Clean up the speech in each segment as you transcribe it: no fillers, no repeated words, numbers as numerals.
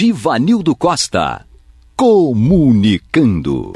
Givanildo Costa. Comunicando.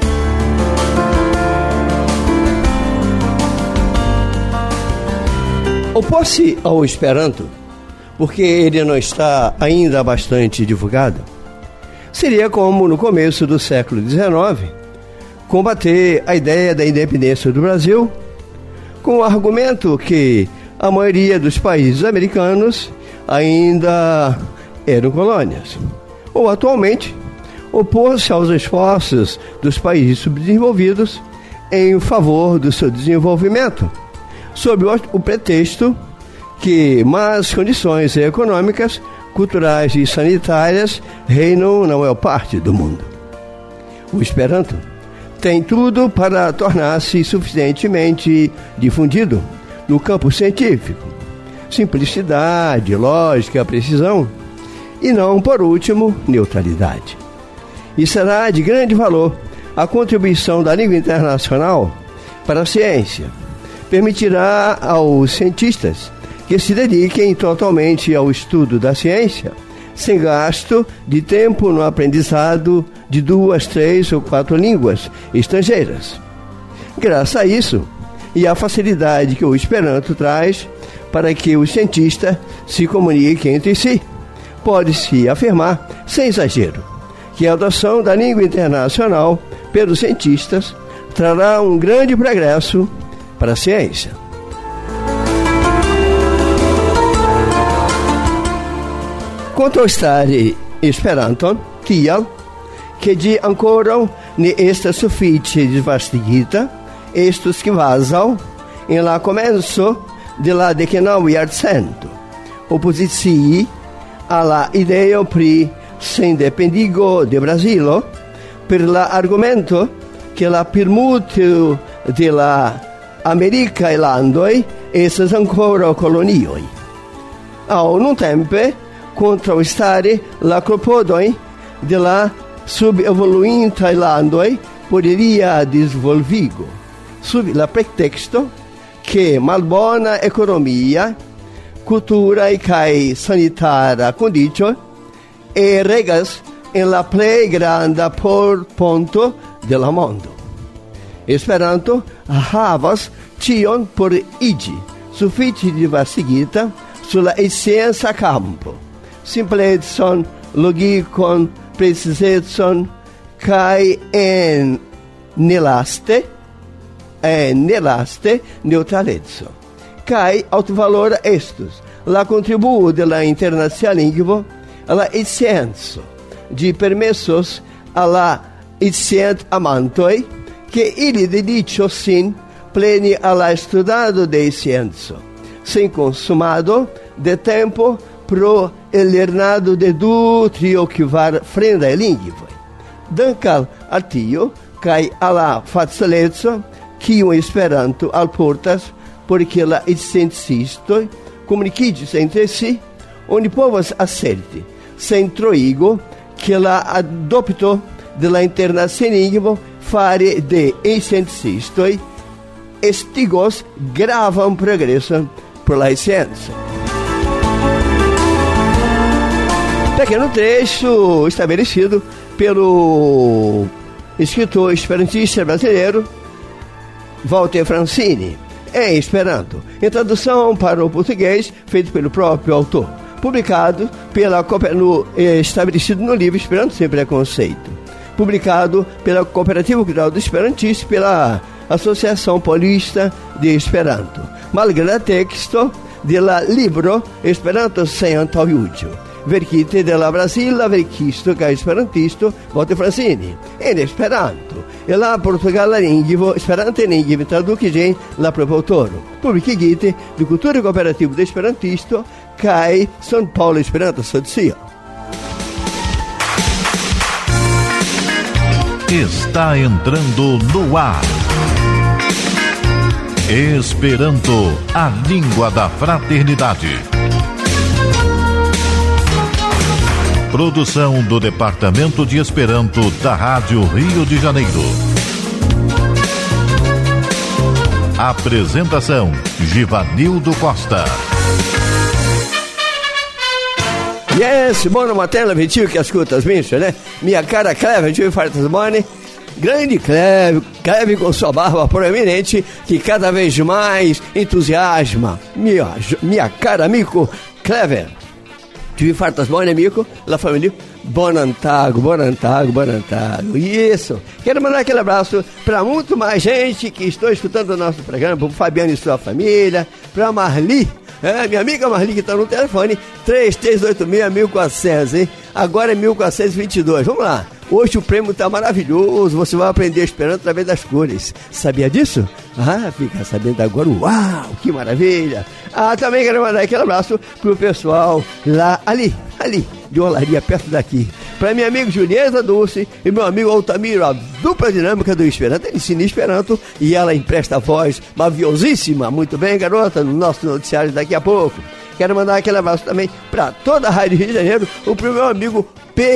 Opor-se ao Esperanto, porque ele não está ainda bastante divulgado, seria como no começo do século XIX, combater a ideia da independência do Brasil com o argumento que a maioria dos países americanos ainda eram colônias. Ou atualmente, opor-se aos esforços dos países subdesenvolvidos em favor do seu desenvolvimento, sob o pretexto que más condições econômicas, culturais e sanitárias reinam na maior parte do mundo. O Esperanto tem tudo para tornar-se suficientemente difundido no campo científico, simplicidade, lógica, precisão e não, por último, neutralidade. E será de grande valor a contribuição da língua internacional para a ciência. Permitirá aos cientistas que se dediquem totalmente ao estudo da ciência, sem gasto de tempo no aprendizado de 2, 3 ou 4 línguas estrangeiras. Graças a isso e à facilidade que o Esperanto traz para que os cientistas se comuniquem entre si, pode-se afirmar, sem exagero, que a adoção da língua internacional pelos cientistas trará um grande progresso para a ciência. Quanto ao stare Esperanton, tial, che di ankoraŭ ne estas sufiĉe disvastigita, estus kvazaŭ en la komenco de la 19ª jarcento, opozicii al la ideo pri sendependigo de Brazilo per la argumento che la permuto de la Americae landoj estas ankoraŭ kolonioj. Aŭ nuntempe contrastare la clopodoi de la subevoluintaj landoj por ilia disvolvigo, sub la pretexto che malbona ekonomia, kulturaj kaj sanitara kondiĉoj regas en la plej granda porponto de la mondo. Esperanto havas ĉion por iĝi sufiĉe disvastigita sur la scienca campo. Simplecon, logikon, precizecon, kaj en nelaste neutraleco. Kaj altvalora estus la kontribuo de la internacia lingvo al la scienco, ĝi permesos al la scient-amantoj ke ili dediĉos sin plene al la studado de scienco, sem consumado de tempo pro el lernado de 2, 3 ou 4 fremdaj lingvoj. Dank'al al tio kaj al la facileco kiun Esperanto alportas por ke la sciencistoj komunikiĝis entre si, oni povas aserti sen troigo ke la adopto de la internacia lingvo fare de sciencistoj estigos gravan progreson por la scienco. Pequeno trecho estabelecido pelo escritor esperantista brasileiro Walter Francini, em Esperanto, em tradução para o português, feito pelo próprio autor, publicado estabelecido no livro Esperanto Sem Preconceito, publicado pela Cooperativa Cultural do Esperantista e pela Associação Paulista de Esperanto, malgrado texto de la libro Esperanto Sem Antaŭjuĝo, verkite de la Brasila verkisto kaj esperantisto Walter Francini en Esperanto, e la portugala lingvo Esperante lingve tradukiĝin la propra aŭtoro, publikigite de Kultura Kooperativa de Esperantisto kaj São Paulo Esperanto Asocio. Está entrando no ar Esperanto, a língua da fraternidade. Produção do Departamento de Esperanto da Rádio Rio de Janeiro. Apresentação: Givanildo Costa. Yes, buona mattina, Vitinho que ascolta as minhas, né? Minha cara Cleve, de Fartasmone. Grande Cleve com sua barba proeminente, que cada vez mais entusiasma. Minha cara amigo Clever. De Fartasmone, amigo, la família. Bonantago. Isso. Quero mandar aquele abraço para muito mais gente que estou escutando o nosso programa, para o Fabiano e sua família, para a Marli. Minha amiga Marli que está no telefone, 3386-1400, hein? Agora é 1422. Vamos lá. Hoje o prêmio está maravilhoso, você vai aprender esperando através das cores. Sabia disso? Fica sabendo agora. Uau, que maravilha. Também quero mandar aquele abraço pro pessoal lá, ali, de Olaria, perto daqui. Para minha amiga Julieta Dulce e meu amigo Altamiro, a dupla dinâmica do Esperanto. Ele ensina Esperanto e ela empresta a voz maviosíssima. Muito bem, garota, no nosso noticiário daqui a pouco. Quero mandar aquele abraço também para toda a Rádio Rio de Janeiro, o meu amigo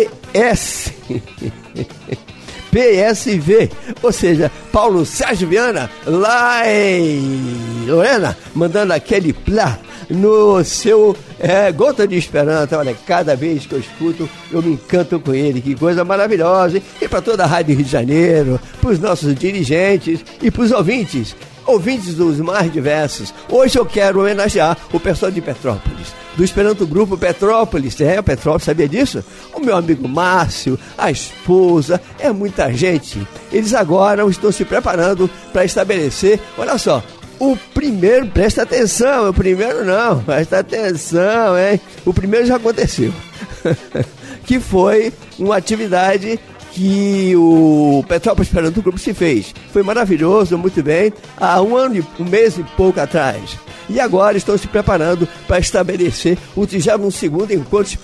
PSV, ou seja, Paulo Sérgio Viana, lá em Lorena, mandando aquele plá no seu Gota de Esperança. Olha, cada vez que eu escuto, eu me encanto com ele, que coisa maravilhosa, hein? E para toda a Rádio Rio de Janeiro, para os nossos dirigentes e para os ouvintes dos mais diversos. Hoje eu quero homenagear o pessoal de Petrópolis, do Esperanto Grupo Petrópolis. Petrópolis, sabia disso? O meu amigo Márcio, a esposa, muita gente. Eles agora estão se preparando para estabelecer, olha só, o primeiro, presta atenção, o primeiro não, presta atenção, hein? O primeiro já aconteceu, que foi uma atividade que o Petrópolis Esperanto Grupo se fez. Foi maravilhoso, muito bem, há um mês e pouco atrás. E agora estão se preparando para estabelecer o 32º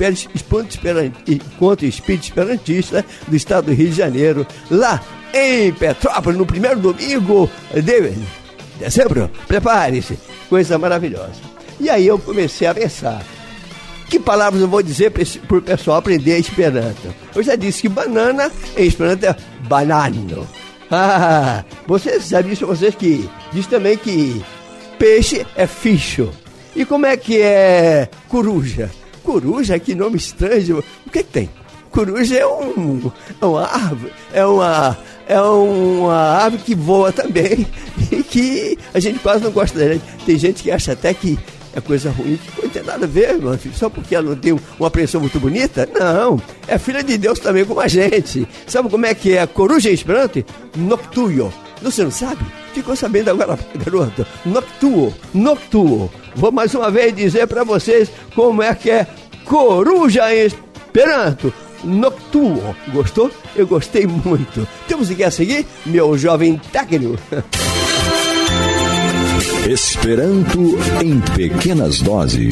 Encontro Espírita Esperantista do Estado do Rio de Janeiro, lá em Petrópolis, no primeiro domingo de dezembro. Prepare-se, coisa maravilhosa. E aí eu comecei a pensar, que palavras eu vou dizer para o pessoal aprender Esperanto? Eu já disse que banana em Esperanto é banano. Vocês sabem isso, vocês que diz também que peixe é ficho. E como é que é coruja? Coruja, que nome estranho. O que tem? Coruja é uma árvore, é uma ave que voa também e que a gente quase não gosta dela. Tem gente que acha até que é coisa ruim, que não tem nada a ver, meu filho, só porque ela não tem uma apreensão muito bonita. Não, é filha de Deus também como a gente. Sabe como é que é a coruja em Esperanto? Noctuo. Você não sabe? Ficou sabendo agora, garoto? Noctuo. Vou mais uma vez dizer para vocês como é que é coruja em Esperanto. Noctuo. Gostou? Eu gostei muito. Temos que seguir, meu jovem técnico. Esperanto em pequenas doses.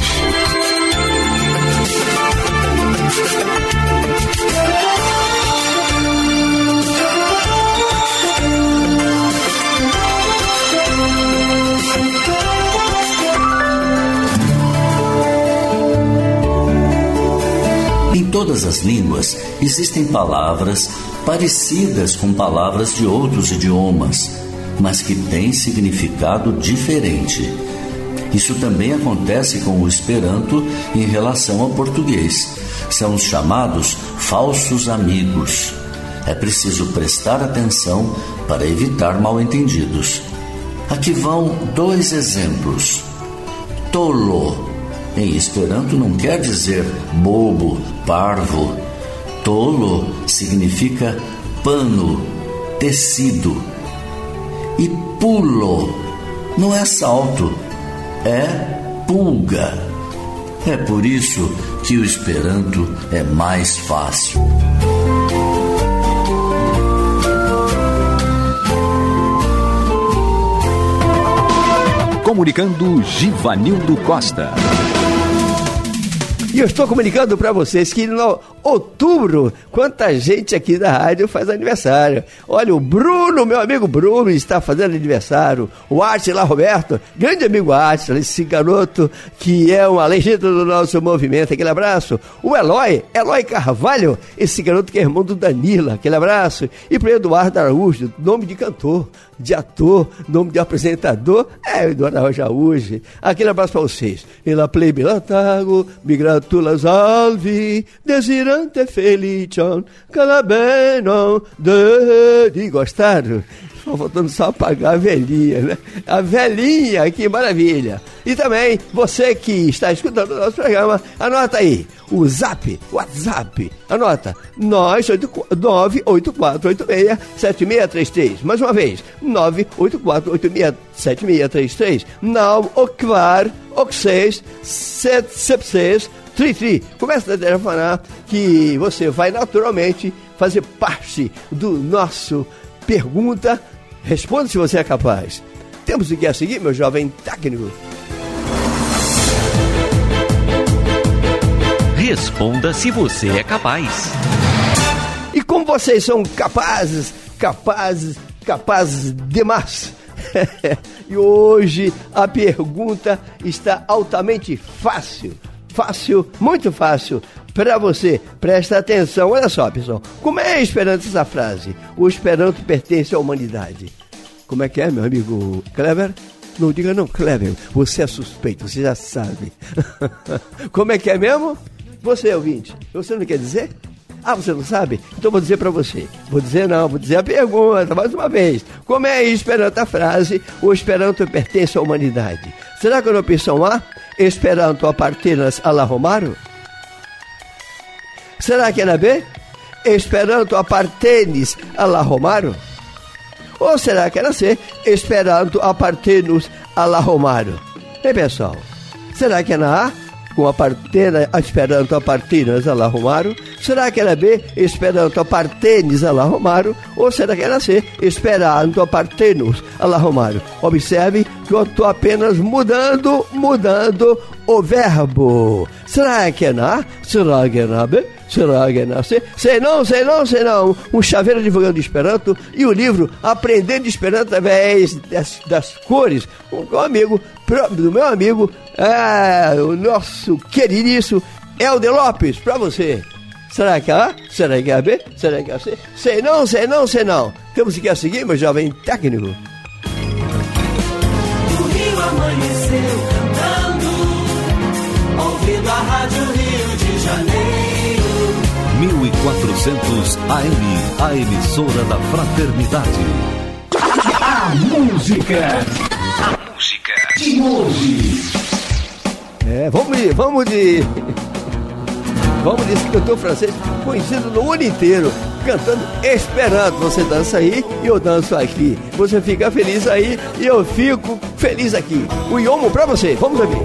Em todas as línguas existem palavras parecidas com palavras de outros idiomas, mas que têm significado diferente. Isso também acontece com o Esperanto em relação ao português. São os chamados falsos amigos. É preciso prestar atenção para evitar mal-entendidos. Aqui vão 2 exemplos. Tolo, em Esperanto, não quer dizer bobo, parvo. Tolo significa pano, tecido. E pulo não é salto, é pulga. É por isso que o Esperanto é mais fácil. Comunicando Givanildo Costa. E eu estou comunicando para vocês que no outubro, quanta gente aqui da rádio faz aniversário. Olha, o Bruno, meu amigo Bruno, está fazendo aniversário. O Átila Roberto, grande amigo Átila, esse garoto que é uma legenda do nosso movimento. Aquele abraço. O Eloy Carvalho, esse garoto que é irmão do Danila. Aquele abraço. E para o Eduardo Araújo, nome de cantor. de ator, nome de apresentador, é o Eduardo Araújo. Aquele abraço para vocês. Ela plebe latago, migratulas alvi, desirante felicion, calabeno, de gostaram? Só faltando só apagar a velhinha, né? A velhinha, que maravilha! E também, você que está escutando o nosso programa, anota aí, o WhatsApp, anota, 984867633. Mais uma vez, 984867633. Não, Okvar, Oxês, 776, Tri. Começa a telefonar que você vai naturalmente fazer parte do nosso Pergunta, responda se você é capaz. Temos o que a seguir, meu jovem técnico. Responda se você é capaz. E como vocês são capazes demais. E hoje a pergunta está altamente fácil, muito fácil para você. Presta atenção, olha só, pessoal. Como é Esperanto essa frase? O Esperanto pertence à humanidade. Como é que é, meu amigo Kleber? Não diga não, Kleber, você é suspeito, você já sabe. Como é que é mesmo? Você, ouvinte, você não quer dizer? Ah, você não sabe? Então vou dizer para você. Vou dizer a pergunta, mais uma vez. Como é Esperanto a frase? O Esperanto pertence à humanidade. Será que na opção A, Esperanto apartenas a la Romaro? Será que é na B? Esperanto apartenis a la Romaro? Ou será que é na C? Esperanto apartenos a la Romaro? Ei, pessoal, será que é na A? Com Esperanto apartenas a la Romaro? Será que é na B? Esperanto apartenis a la Romaro? Ou será que é na C? Esperanto apartenos a la Romaro? Observe que eu estou apenas mudando o verbo. Será que é na A? Será que é na B? Será que é na C? Sei não. Um chaveiro divulgando Esperanto e o livro Aprendendo Esperanto através das cores. Do meu amigo, o nosso queridíssimo Helder Lopes, para você. Será que é A? Será que é a B? Será que é a C? Sei não. Temos que seguir, meu jovem técnico. O Rio amanheceu cantando, ouvindo a Rádio Rio de Janeiro. 1400 AM, a emissora da fraternidade. A música de hoje. Vamos de cantor francês conhecido no mundo inteiro, cantando Esperanto. Você dança aí e eu danço aqui. Você fica feliz aí e eu fico feliz aqui. O Iomo pra você, vamos ouvir.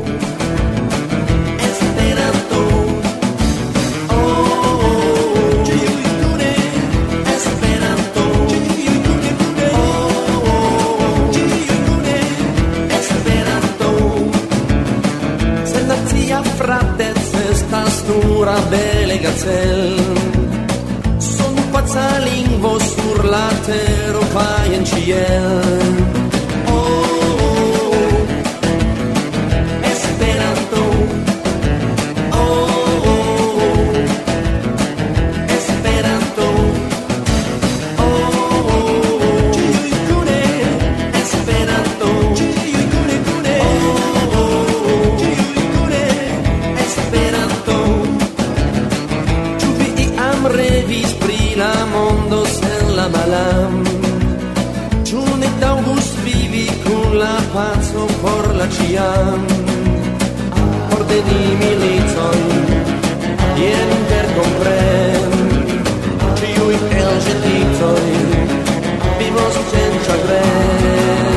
Belle gazelle, son pazzalingvo sur la terre vai in ciel. Oh, Esperanto. Oh, Esperanto. Oh, Esperanto. Revis pri la mondo sen la malam. Ĉu ne taŭgus vivi kun la paco por la ĉiam? Ordeni militon, jen interkompren, ĉiuj elĵetitoj vivos sen ĉagren.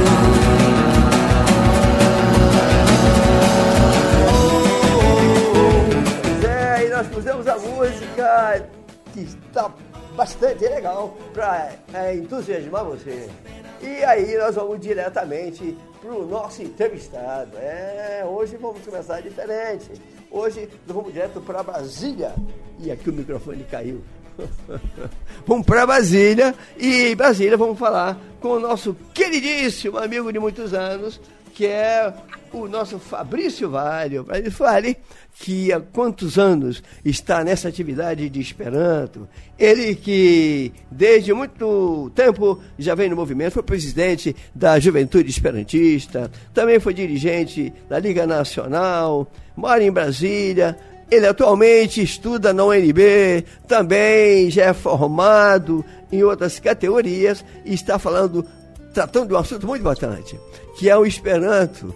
Nós pusemos a música que está bastante legal para entusiasmar você. E aí nós vamos diretamente para o nosso entrevistado. Hoje vamos começar diferente. Hoje nós vamos direto para Brasília. E aqui o microfone caiu. Vamos para Brasília. E em Brasília vamos falar com o nosso queridíssimo amigo de muitos anos, que é o nosso Fabrício Vale. Fabrício Vale, que há quantos anos está nessa atividade de Esperanto. Ele que desde muito tempo já vem no movimento, foi presidente da Juventude Esperantista, também foi dirigente da Liga Nacional, mora em Brasília. Ele atualmente estuda na UNB, também já é formado em outras categorias e está tratando de um assunto muito importante, que é o Esperanto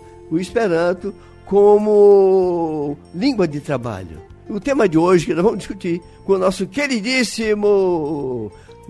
como língua de trabalho. O tema de hoje que nós vamos discutir com o nosso queridíssimo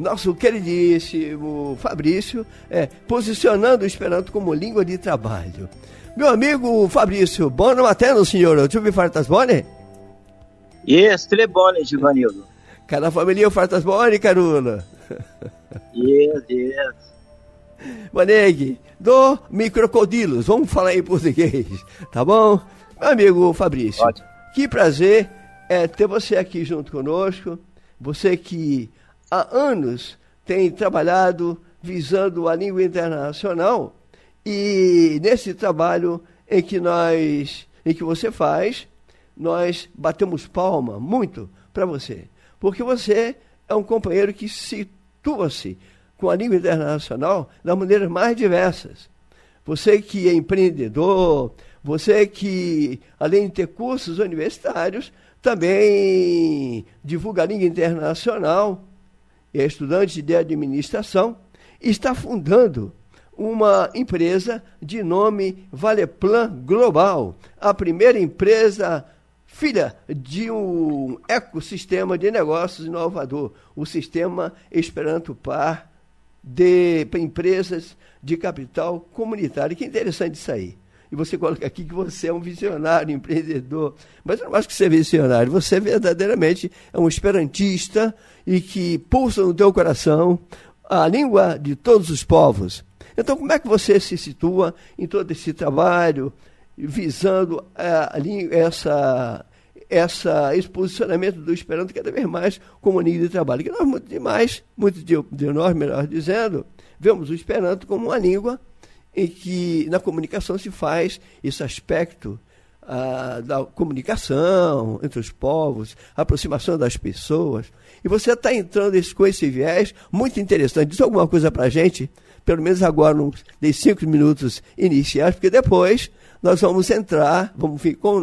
Fabrício, posicionando o Esperanto como língua de trabalho. Meu amigo Fabrício, buon mattino, signore. Tu mi fartas bone? Yes, tre bone, Givanildo. Cara família fartas bone, Carula. Yes. Maneg, do microcodilos, vamos falar em português, tá bom? Meu amigo Fabrício, ótimo. Que prazer ter você aqui junto conosco, você que há anos tem trabalhado visando a língua internacional e nesse trabalho em que você faz, nós batemos palma muito para você, porque você é um companheiro que situa-se com a língua internacional das maneiras mais diversas. Você que é empreendedor, você que, além de ter cursos universitários, também divulga a língua internacional, é estudante de administração, e está fundando uma empresa de nome Valeplan Global, a primeira empresa filha de um ecossistema de negócios inovador, o sistema Esperanto Par, de empresas de capital comunitário. Que interessante isso aí. E você coloca aqui que você é um visionário, empreendedor. Mas eu não acho que você é visionário. Você verdadeiramente é um esperantista e que pulsa no teu coração a língua de todos os povos. Então, como é que você se situa em todo esse trabalho, visando esse posicionamento do Esperanto cada vez mais como língua de trabalho? Que nós, muito de nós, melhor dizendo, vemos o Esperanto como uma língua em que na comunicação se faz esse aspecto da comunicação entre os povos, a aproximação das pessoas. E você está entrando com esse viés muito interessante. Diz alguma coisa para a gente, pelo menos agora, nos 5 minutos iniciais, porque depois nós vamos entrar, vamos vir com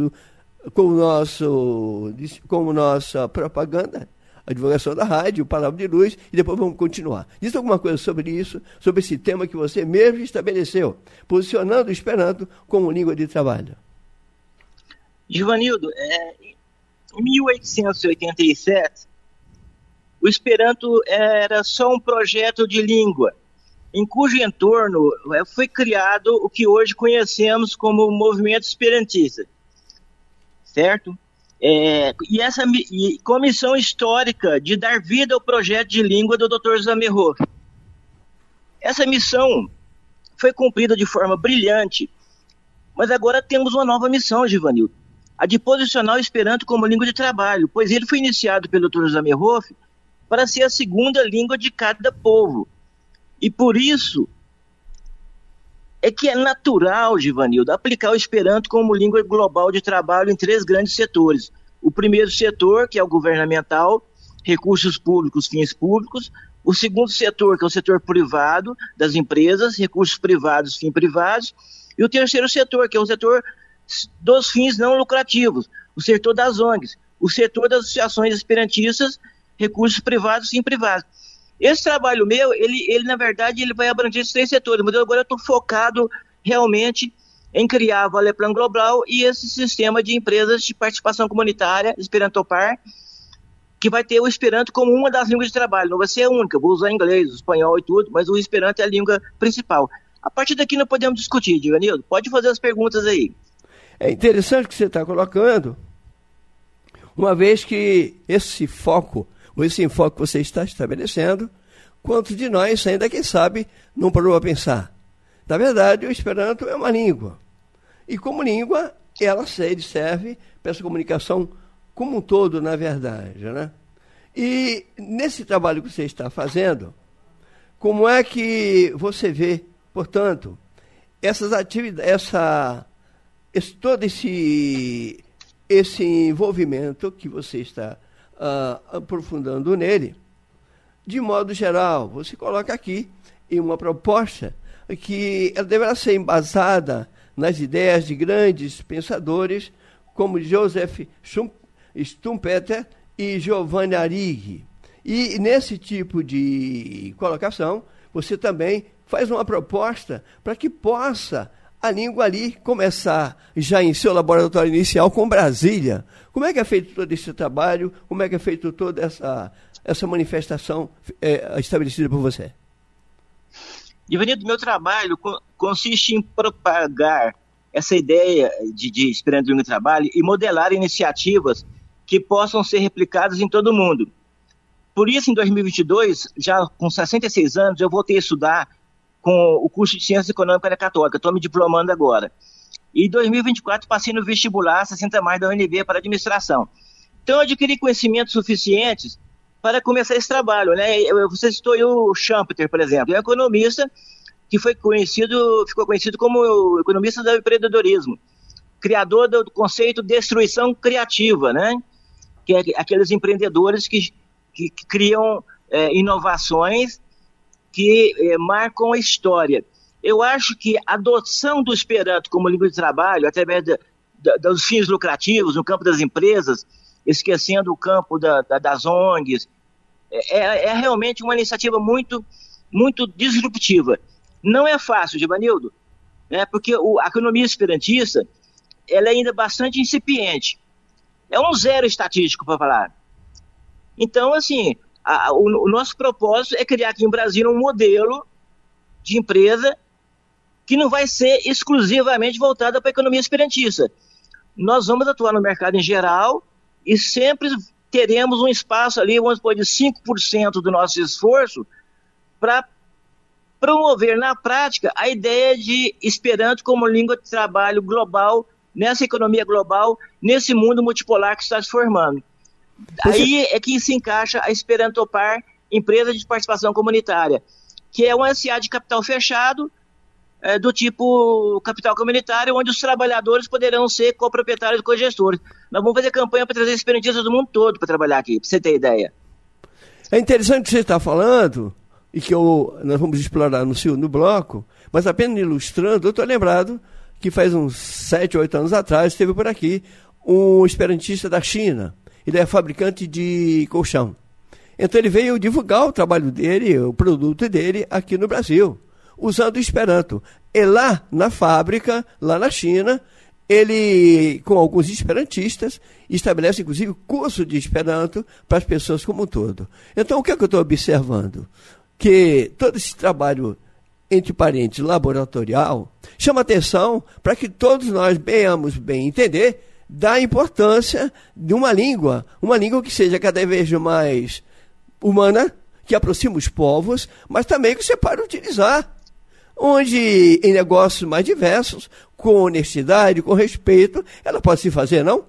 nossa propaganda, a divulgação da rádio, Palavra de Luz, e depois vamos continuar. Diz alguma coisa sobre isso, sobre esse tema que você mesmo estabeleceu, posicionando o Esperanto como língua de trabalho. Givanildo, em 1887, o Esperanto era só um projeto de língua, em cujo entorno foi criado o que hoje conhecemos como o movimento esperantista, certo? E com a missão histórica de dar vida ao projeto de língua do Dr. Zamenhof. Essa missão foi cumprida de forma brilhante, mas agora temos uma nova missão, Givanildo, a de posicionar o Esperanto como língua de trabalho, pois ele foi iniciado pelo Dr. Zamenhof para ser a segunda língua de cada povo. E por isso é que é natural, Givanildo, aplicar o Esperanto como língua global de trabalho em 3 grandes setores. O primeiro setor, que é o governamental, recursos públicos, fins públicos. O segundo setor, que é o setor privado, das empresas, recursos privados, fins privados. E o terceiro setor, que é o setor dos fins não lucrativos, o setor das ONGs, o setor das associações esperantistas, recursos privados, fins privados. Esse trabalho meu, ele na verdade, ele vai abranger esses 3 setores, mas agora eu estou focado realmente em criar a Valeplan Global e esse sistema de empresas de participação comunitária, Esperanto Par, que vai ter o Esperanto como uma das línguas de trabalho. Não vai ser a única, eu vou usar inglês, espanhol e tudo, mas o Esperanto é a língua principal. A partir daqui nós podemos discutir, Givanildo. Pode fazer as perguntas aí. É interessante o que você está colocando, uma vez que esse enfoque que você está estabelecendo, quantos de nós ainda, quem sabe, não parou a pensar. Na verdade, o Esperanto é uma língua. E como língua, ela serve para essa comunicação como um todo, na verdade, né? E nesse trabalho que você está fazendo, como é que você vê, portanto, essas atividades, todo esse envolvimento que você está aprofundando nele, de modo geral, você coloca aqui em uma proposta que ela deverá ser embasada nas ideias de grandes pensadores como Joseph Schumpeter e Giovanni Arrighi. E nesse tipo de colocação, você também faz uma proposta para que possa a língua ali começar já em seu laboratório inicial com Brasília. Como é que é feito todo esse trabalho? Como é que é feito toda essa manifestação estabelecida por você? Ivanildo, meu trabalho consiste em propagar essa ideia de Esperanto Língua de Trabalho e modelar iniciativas que possam ser replicadas em todo o mundo. Por isso, em 2022, já com 66 anos, eu voltei a estudar com o curso de Ciências Econômicas da Católica. Estou me diplomando agora. E em 2024, passei no vestibular 60+, da UNB para administração. Então, eu adquiri conhecimentos suficientes para começar esse trabalho, né? Você citou o Schumpeter, por exemplo, é um economista que ficou conhecido como o economista do empreendedorismo, criador do conceito de destruição criativa, né? Que é aqueles empreendedores que criam inovações que marcam a história. Eu acho que a adoção do Esperanto como língua de trabalho, através dos fins lucrativos no campo das empresas, esquecendo o campo das ONGs, é realmente uma iniciativa muito, muito disruptiva. Não é fácil, Givanildo, né, porque a economia esperantista ela é ainda bastante incipiente. É um zero estatístico, para falar. Então, assim, o nosso propósito é criar aqui no Brasil um modelo de empresa que não vai ser exclusivamente voltada para a economia esperantista. Nós vamos atuar no mercado em geral e sempre teremos um espaço ali, vamos supor, de 5% do nosso esforço para promover na prática a ideia de Esperanto como língua de trabalho global, nessa economia global, nesse mundo multipolar que está se formando. Aí é que se encaixa a Esperantopar, empresa de participação comunitária, que é uma SA de capital fechado, do tipo capital comunitário, onde os trabalhadores poderão ser coproprietários e cogestores. Nós vamos fazer campanha para trazer esperantistas do mundo todo para trabalhar aqui, para você ter ideia. É interessante o que você está falando, e que nós vamos explorar no bloco, mas apenas ilustrando, eu estou lembrado que faz uns 7, 8 anos atrás, esteve por aqui um esperantista da China. Ele é fabricante de colchão. Então ele veio divulgar o trabalho dele, o produto dele aqui no Brasil, usando o Esperanto. E lá na fábrica, lá na China, ele, com alguns esperantistas, estabelece inclusive curso de Esperanto para as pessoas como um todo. Então o que é que eu estou observando? Que todo esse trabalho, entre parênteses, laboratorial, chama atenção para que todos nós venhamos bem entender da importância de uma língua que seja cada vez mais humana, que aproxima os povos, mas também que você pode utilizar, onde em negócios mais diversos, com honestidade, com respeito, ela pode se fazer, não?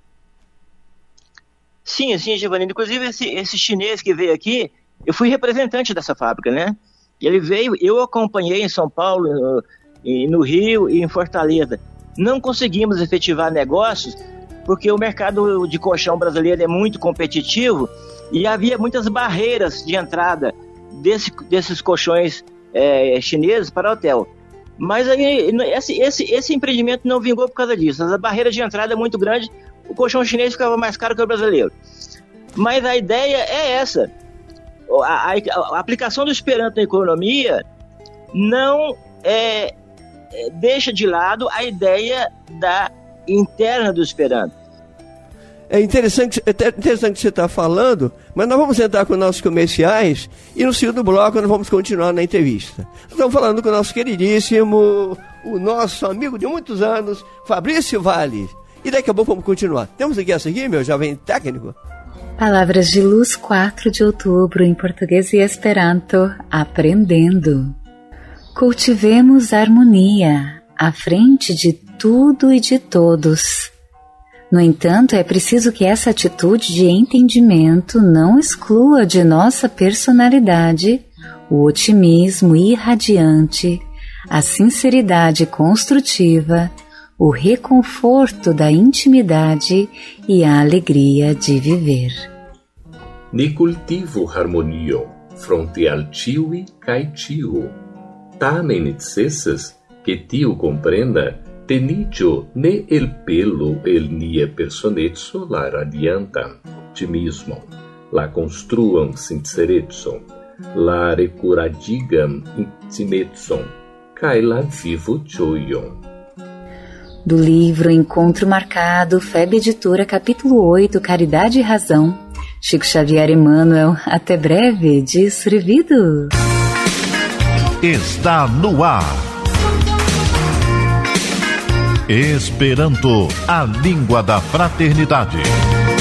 Sim, Giovanni. Inclusive, esse chinês que veio aqui, eu fui representante dessa fábrica, né? Ele veio, eu acompanhei em São Paulo, no Rio e em Fortaleza. Não conseguimos efetivar negócios porque o mercado de colchão brasileiro é muito competitivo e havia muitas barreiras de entrada desses colchões chineses para o hotel. Mas aí, esse empreendimento não vingou por causa disso. As barreiras de entrada é muito grande, o colchão chinês ficava mais caro que o brasileiro. Mas a ideia é essa. A aplicação do Esperanto na economia não deixa de lado a ideia interna do Esperanto. É interessante que você está falando, mas nós vamos entrar com nossos comerciais e no segundo bloco nós vamos continuar na entrevista. Estamos falando com o nosso queridíssimo, o nosso amigo de muitos anos, Fabrício Vale. E daqui a pouco vamos continuar. Temos aqui a seguir, meu jovem técnico. Palavras de Luz, 4 de outubro, em português e Esperanto, aprendendo. Cultivemos a harmonia, à frente de tudo e de todos. No entanto, é preciso que essa atitude de entendimento não exclua de nossa personalidade o otimismo irradiante, a sinceridade construtiva, o reconforto da intimidade e a alegria de viver. Ni cultivo harmonio, fronte al ciui cae ciu. Tamen necessas que tiu comprenda tenicio ne el pelo el nia personezzo la radiantam, optimismo, la construam sincerezzo, la recuradigam intimezzo, cae la vivo gioion. Do livro Encontro Marcado, FEB Editora, capítulo 8, Caridade e Razão, Chico Xavier Emmanuel. Até breve, diz Revido. Está no ar. Esperanto, a língua da fraternidade.